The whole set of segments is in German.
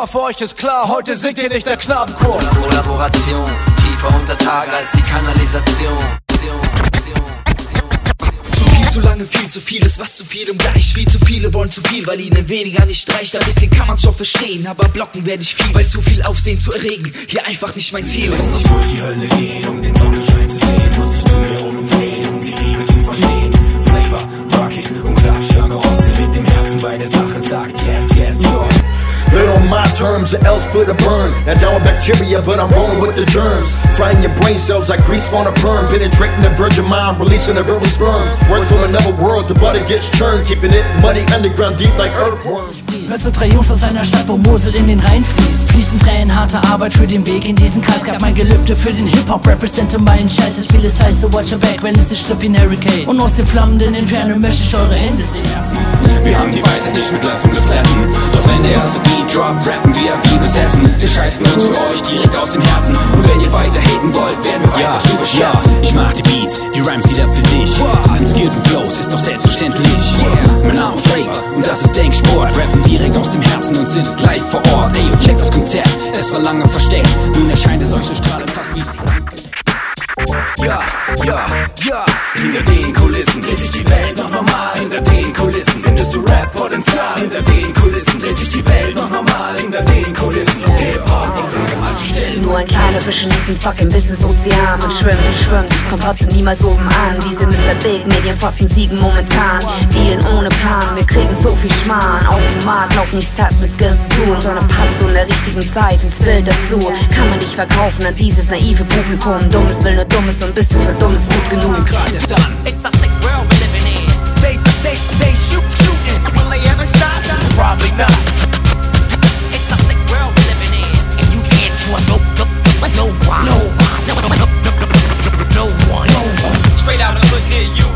aber für euch ist klar, heute singt ihr nicht der Knabenchor. Kollaboration, tiefer unter Tage als die Kanalisation. Zu lange viel zu viel ist, was zu vielem gleich. Viel zu viele wollen zu viel, weil ihnen weniger nicht reicht. Ein bisschen kann man's schon verstehen, aber blocken werde ich viel, weil zu viel Aufsehen zu erregen hier einfach nicht mein Ziel ist. Muss ich durch die Hölle gehen, um den Sonnenschein zu sehen. Muss ich zu mir umdrehen, um die Liebe zu verstehen. Flavor, Rocket und Kraftschlager Osten mit dem Herzen bei der Sache sagt yes, yes, yo. Live on my terms or else for the burn. Now down with bacteria, but I'm rolling with the germs. Frying your brain cells like grease on a perm. Penetrating the virgin mind, releasing the verbal sperms. Works from another world, the butter gets churned. Keeping it muddy underground deep like earthworms. Hörst du 3 Jungs aus einer Stadt, wo Mosel in den Rhein fließt? Fließen Tränen harter Arbeit für den Weg in diesen Kreis. Gab mein Gelübde für den Hip-Hop, represente meinen Scheiß. Das Spiel ist heiß, so watch your back, wenn es sich trifft wie ein Hurricane. Und aus den flammenden Inferno möchte ich eure Hände sehen. Wir haben die Weisheit nicht mit Löffeln gefressen. Doch wenn der erste Beat droppt, rappen wir wie besessen. Wir scheißen uns für euch direkt aus dem Herzen. Und wenn ihr weiter haten wollt, werden wir weiter drüber scherzen. Ich mach die Beats, die Rhymes jeder für sich. Mit Skills und Flows ist doch selbstverständlich. Mein Name Flavor und das ist Denksport. Rappen direkt aus dem Herzen und sind gleich vor Ort. Ey, und check das Konzept, es war lange versteckt. Nun erscheint es euch so strahlend fast wie... Ja. Hinter den Kulissen dreht sich die Welt noch normal. Hinter den Kulissen findest du Rap-Potenzial. Hinter den Kulissen dreht sich die Welt noch normal. Hinter den Kulissen Hip-Hop nur ein kleiner Fisch in diesem fucking Business-Ozean. Man schwimmt, kommt trotzdem niemals oben an. Diese Mr. Big Medienfotzen siegen momentan. Dealen ohne Plan, wir kriegen so viel Schmarrn. Auf dem Markt, glaub nichts hat mit Skills zu tun, sondern passt so in der richtigen Zeit ins Bild dazu. Kann man nicht verkaufen an dieses naive Publikum. Dummes will nur Dummes und bist du für Dummes gut genug. It's a sick world we're living in. They shooting. Will they ever stop? Probably not. It's a sick world we're living in. And you can't trust no one. Straight out of hood near you.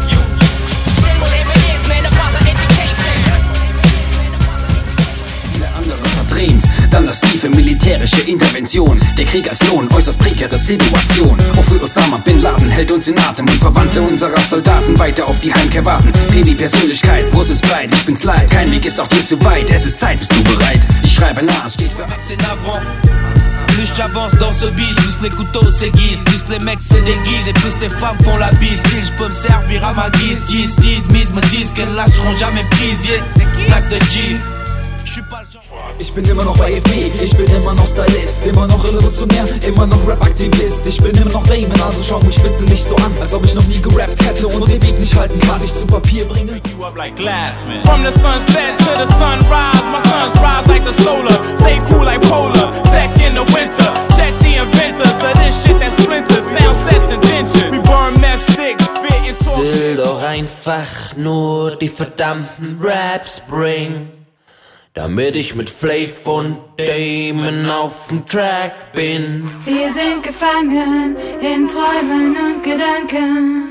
Verdrehen's, dann das tiefe militärische Intervention. Der Krieg als Lohn, äußerst prekäre Situation. Auch für Osama Bin Laden hält uns in Atem und Verwandte unserer Soldaten weiter auf die Heimkehr warten. PB Persönlichkeit, großes Breit, ich bin's leid. Kein Weg ist auch dir zu weit, es ist Zeit, bist du bereit? Ich schreibe nach, es steht für... C'est navrant. Plus j'avance dans ce bis, plus les couteaux s'aiguisent, plus les mecs se déguisent et plus les femmes font la bise. Style, je peux me servir à ma guise. 10, mise me disent qu'elles lâcheront jamais prise. Snap de G. Je suis pas le genre. Ich bin immer noch bei FB, ich bin immer noch Stylist, immer noch revolutionär, immer noch Rap-Aktivist. Ich bin immer noch Damon, also schau mich bitte nicht so an, als ob ich noch nie gerappt hätte und den Weg nicht halten kann. Was ich zu Papier bringe. From the sunset to the sunrise, my sons rise like the solar, stay cool like polar, tech in the winter, check the inventors of this shit that splinters, sound sets and dentures, we burn meth sticks, spit and talk. Will doch einfach nur die verdammten Raps bringen, damit ich mit Flav und Damon auf dem Track bin. Wir sind gefangen in Träumen und Gedanken.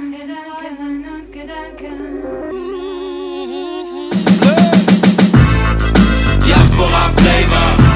Diaspora Flavor.